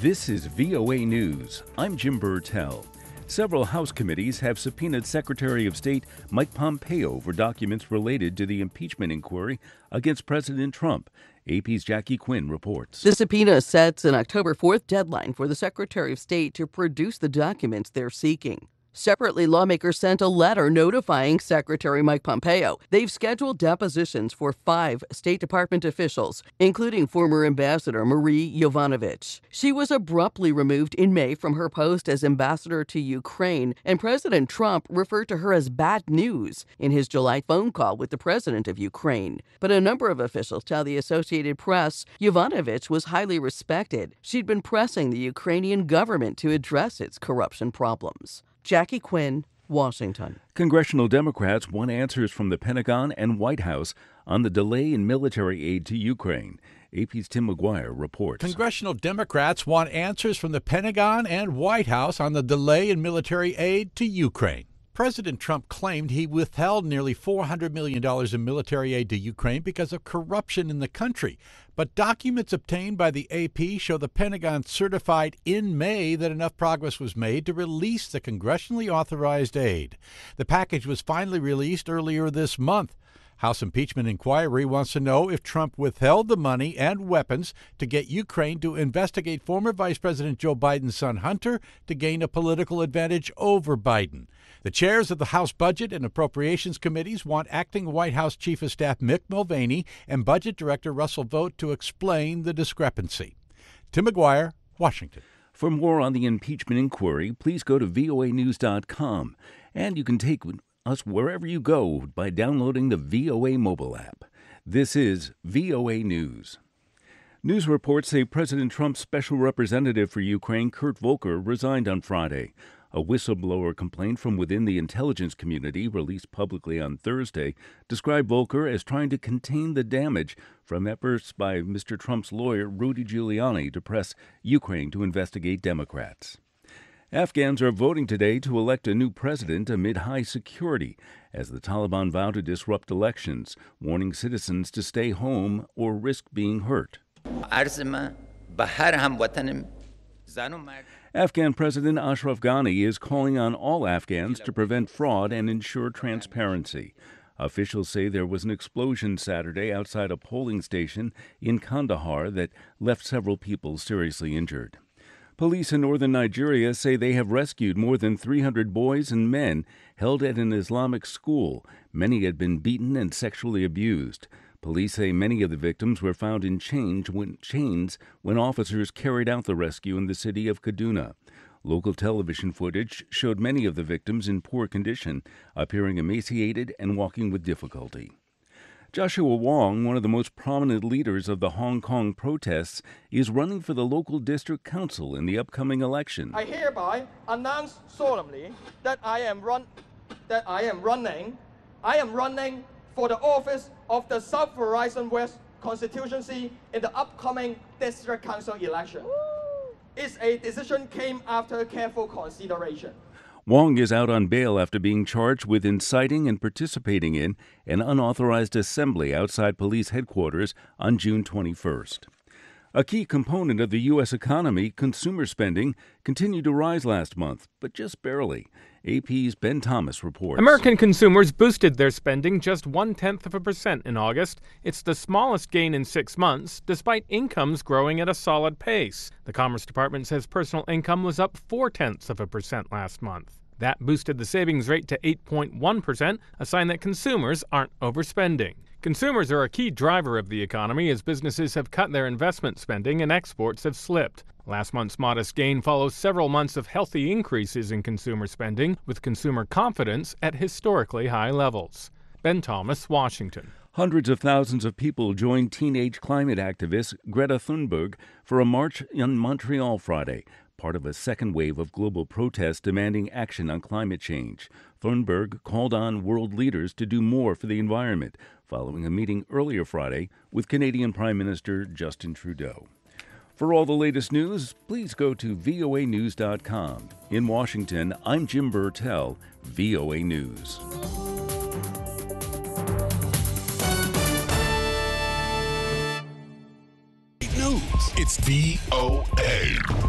This is VOA News. I'm Jim Burtell. Several House committees have subpoenaed Secretary of State Mike Pompeo for documents related to the impeachment inquiry against President Trump. AP's Jackie Quinn reports. The subpoena sets an October 4th deadline for the Secretary of State to produce the documents they're seeking. Separately, lawmakers sent a letter notifying Secretary Mike Pompeo they've scheduled depositions for 5 State Department officials, including former Ambassador Marie Yovanovitch. She was abruptly removed in May from her post as ambassador to Ukraine, and President Trump referred to her as bad news in his July phone call with the president of Ukraine. But a number of officials tell the Associated Press Yovanovitch was highly respected. She'd been pressing the Ukrainian government to address its corruption problems. Jackie Quinn, Washington. Congressional Democrats want answers from the Pentagon and White House on the delay in military aid to Ukraine. AP's Tim McGuire reports. Congressional Democrats want answers from the Pentagon and White House on the delay in military aid to Ukraine. President Trump claimed he withheld nearly $400 million in military aid to Ukraine because of corruption in the country. But documents obtained by the AP show the Pentagon certified in May that enough progress was made to release the congressionally authorized aid. The package was finally released earlier this month. House Impeachment Inquiry wants to know if Trump withheld the money and weapons to get Ukraine to investigate former Vice President Joe Biden's son Hunter to gain a political advantage over Biden. The chairs of the House Budget and Appropriations Committees want acting White House Chief of Staff Mick Mulvaney and Budget Director Russell Vought to explain the discrepancy. Tim McGuire, Washington. For more on the impeachment inquiry, please go to voanews.com. And you can take us wherever you go by downloading the VOA mobile app. This is VOA News. News reports say President Trump's special representative for Ukraine, Kurt Volker, resigned on Friday. A whistleblower complaint from within the intelligence community released publicly on Thursday described Volker as trying to contain the damage from efforts by Mr. Trump's lawyer, Rudy Giuliani, to press Ukraine to investigate Democrats. Afghans are voting today to elect a new president amid high security as the Taliban vow to disrupt elections, warning citizens to stay home or risk being hurt. Afghan President Ashraf Ghani is calling on all Afghans to prevent fraud and ensure transparency. Officials say there was an explosion Saturday outside a polling station in Kandahar that left several people seriously injured. Police in northern Nigeria say they have rescued more than 300 boys and men held at an Islamic school. Many had been beaten and sexually abused. Police say many of the victims were found in chains when officers carried out the rescue in the city of Kaduna. Local television footage showed many of the victims in poor condition, appearing emaciated and walking with difficulty. Joshua Wong, one of the most prominent leaders of the Hong Kong protests, is running for the local district council in the upcoming election. I hereby announce solemnly that I am running for the office of the South Horizon West constituency in the upcoming district council election. It's a decision came after careful consideration. Wong is out on bail after being charged with inciting and participating in an unauthorized assembly outside police headquarters on June 21st. A key component of the U.S. economy, consumer spending, continued to rise last month, but just barely. AP's Ben Thomas reports. American consumers boosted their spending just 0.1% in August. It's the smallest gain in 6 months, despite incomes growing at a solid pace. The Commerce Department says personal income was up 0.4% last month. That boosted the savings rate to 8.1%, a sign that consumers aren't overspending. Consumers are a key driver of the economy as businesses have cut their investment spending and exports have slipped. Last month's modest gain follows several months of healthy increases in consumer spending, with consumer confidence at historically high levels. Ben Thomas, Washington. Hundreds of thousands of people joined teenage climate activist Greta Thunberg for a march in Montreal Friday, part of a second wave of global protests demanding action on climate change. Thunberg called on world leaders to do more for the environment, following a meeting earlier Friday with Canadian Prime Minister Justin Trudeau. For all the latest news, please go to voanews.com. In Washington, I'm Jim Burtell, VOA News. It's VOA.